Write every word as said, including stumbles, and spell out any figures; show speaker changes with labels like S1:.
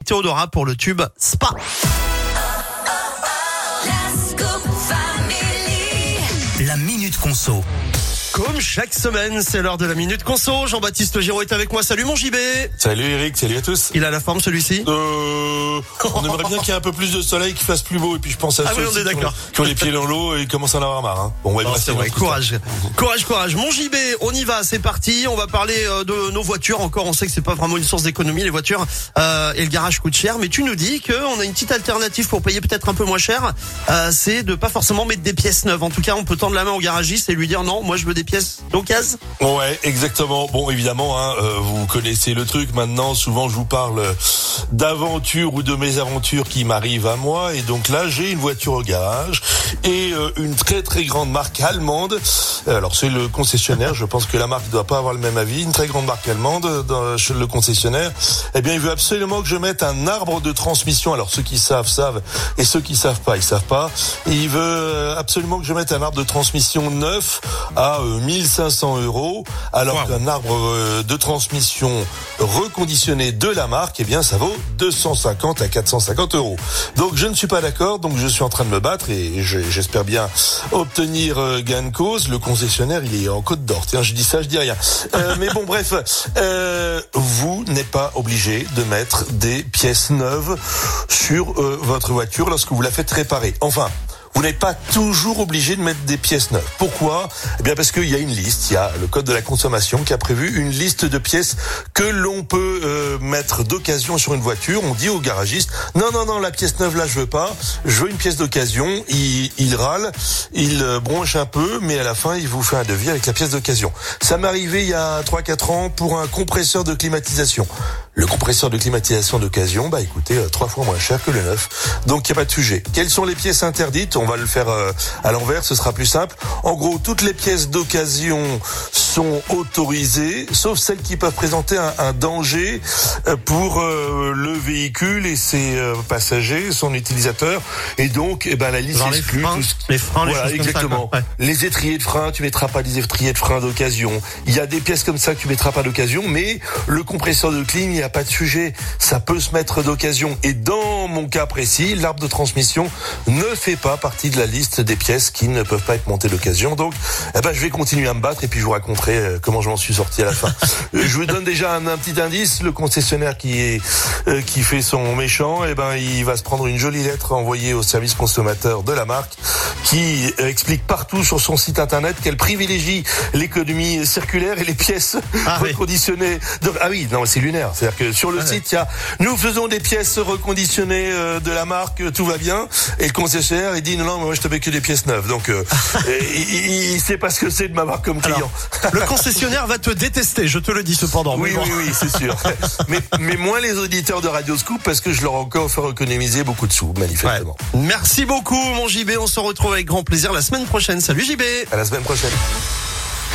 S1: Théodora pour le tube Spa.
S2: La Minute Conso.
S1: Comme chaque semaine, c'est l'heure de la Minute Conso. Jean-Baptiste Giraud est avec moi. Salut mon J B.
S3: Salut Eric, salut à tous.
S1: Il a la forme celui-ci
S3: Euh, on aimerait bien qu'il y ait un peu plus de soleil, qu'il fasse plus beau. Et puis je pense à
S1: Ah
S3: ceux
S1: oui, on est
S3: qui, ont,
S1: d'accord.
S3: qui ont les pieds dans l'eau et commencent à en avoir marre. Hein. Bon, ouais,
S1: Non,
S3: bref,
S1: c'est vrai,
S3: bon,
S1: courage. Courage, courage. Mon J B, on y va, c'est parti. On va parler euh, de nos voitures. Encore, on sait que c'est pas vraiment une source d'économie, les voitures. Euh, et le garage coûte cher. Mais tu nous dis qu'on a une petite alternative pour payer peut-être un peu moins cher. Euh, c'est de pas forcément mettre des pièces neuves. En tout cas, on peut tendre la main au garagiste et lui dire non, moi je veux des pièces d'occasion.
S3: Ouais, exactement. Bon, évidemment, hein, euh, vous connaissez le truc. Maintenant, souvent, je vous parle d'aventures ou de mésaventures qui m'arrivent à moi. Et donc là, j'ai une voiture au garage et euh, une très très grande marque allemande. Alors, c'est le concessionnaire. Je pense que la marque ne doit pas avoir le même avis. Une très grande marque allemande dans, chez le concessionnaire. Eh bien, il veut absolument que je mette un arbre de transmission. Alors, ceux qui savent, savent. Et ceux qui savent pas, ils savent pas. Et il veut absolument que je mette un arbre de transmission neuf à euh, mille cinq cents euros, alors wow. qu'un arbre de transmission reconditionné de la marque, eh bien, ça vaut deux cent cinquante à quatre cent cinquante euros. Donc, je ne suis pas d'accord, donc je suis en train de me battre et j'espère bien obtenir gain de cause. Le concessionnaire, il est en Côte d'Or. Tiens, je dis ça, je dis rien. Euh, mais bon, bref, euh, vous n'êtes pas obligé de mettre des pièces neuves sur euh, votre voiture lorsque vous la faites réparer. Enfin, vous n'êtes pas toujours obligé de mettre des pièces neuves. Pourquoi ? Eh bien parce qu'il y a une liste, il y a le code de la consommation qui a prévu une liste de pièces que l'on peut euh, mettre d'occasion sur une voiture. On dit au garagiste, non, non, non, la pièce neuve là je veux pas, je veux une pièce d'occasion. Il, il râle, il bronche un peu, mais à la fin il vous fait un devis avec la pièce d'occasion. Ça m'est arrivé il y a trois quatre ans pour un compresseur de climatisation. Le compresseur de climatisation d'occasion, bah écoutez, euh, trois fois moins cher que le neuf. Donc il n'y a pas de sujet. Quelles sont les pièces interdites ? On va le faire euh, à l'envers, ce sera plus simple. En gros, toutes les pièces d'occasion sont autorisées, sauf celles qui peuvent présenter un, un danger euh, pour euh, le véhicule et ses euh, passagers, son utilisateur. Et donc, eh ben la liste
S1: Genre
S3: exclut
S1: les freins,
S3: tout ce...
S1: les freins, les
S3: voilà,
S1: choses
S3: exactement.
S1: comme ça, ouais.
S3: Les étriers de frein, tu mettras pas des étriers de frein d'occasion. Il y a des pièces comme ça que tu mettras pas d'occasion, mais le compresseur de clim, il n'y a pas de sujet. Ça peut se mettre d'occasion. Et dans mon cas précis, l'arbre de transmission ne fait pas partie de la liste des pièces qui ne peuvent pas être montées d'occasion. Donc, eh ben, je vais continuer à me battre et puis je vous raconterai comment je m'en suis sorti à la fin. Je vous donne déjà un, un petit indice. Le concessionnaire qui est, euh, qui fait son méchant, eh ben, il va se prendre une jolie lettre envoyée au service consommateur de la marque qui explique partout sur son site internet qu'elle privilégie l'économie circulaire et les pièces ah reconditionnées. Oui. Donc, ah oui, non, c'est lunaire. C'est-à-dire que sur le ah site, il y a, nous faisons des pièces reconditionnées euh, de la marque, tout va bien. Et le concessionnaire, il dit, non, non, moi, je te mets que des pièces neuves. Donc, euh, il, il sait pas ce que c'est de m'avoir comme client.
S1: Alors, le concessionnaire va te détester, je te le dis cependant.
S3: Oui,
S1: bon.
S3: oui, oui, c'est sûr. mais, mais moins les auditeurs de Radio Scoop parce que je leur ai encore fait économiser beaucoup de sous, manifestement.
S1: Ouais. Merci beaucoup, mon J B. On se retrouve avec grand plaisir la semaine prochaine. Salut J B.
S3: À la semaine prochaine.